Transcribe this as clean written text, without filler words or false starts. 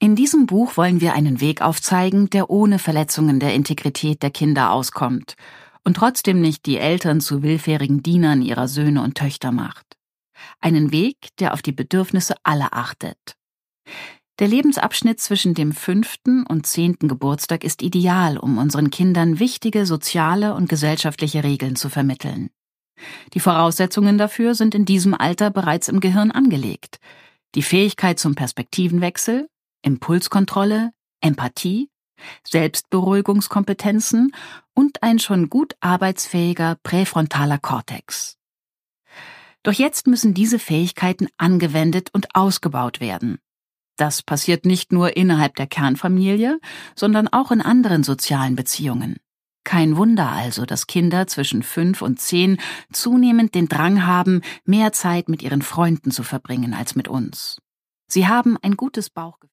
In diesem Buch wollen wir einen Weg aufzeigen, der ohne Verletzungen der Integrität der Kinder auskommt und trotzdem nicht die Eltern zu willfährigen Dienern ihrer Söhne und Töchter macht. Einen Weg, der auf die Bedürfnisse aller achtet. Der Lebensabschnitt zwischen dem 5. und 10. Geburtstag ist ideal, um unseren Kindern wichtige soziale und gesellschaftliche Regeln zu vermitteln. Die Voraussetzungen dafür sind in diesem Alter bereits im Gehirn angelegt. Die Fähigkeit zum Perspektivenwechsel, Impulskontrolle, Empathie, Selbstberuhigungskompetenzen und ein schon gut arbeitsfähiger präfrontaler Kortex. Doch jetzt müssen diese Fähigkeiten angewendet und ausgebaut werden. Das passiert nicht nur innerhalb der Kernfamilie, sondern auch in anderen sozialen Beziehungen. Kein Wunder also, dass Kinder zwischen 5 und 10 zunehmend den Drang haben, mehr Zeit mit ihren Freunden zu verbringen als mit uns. Sie haben ein gutes Bauchgefühl.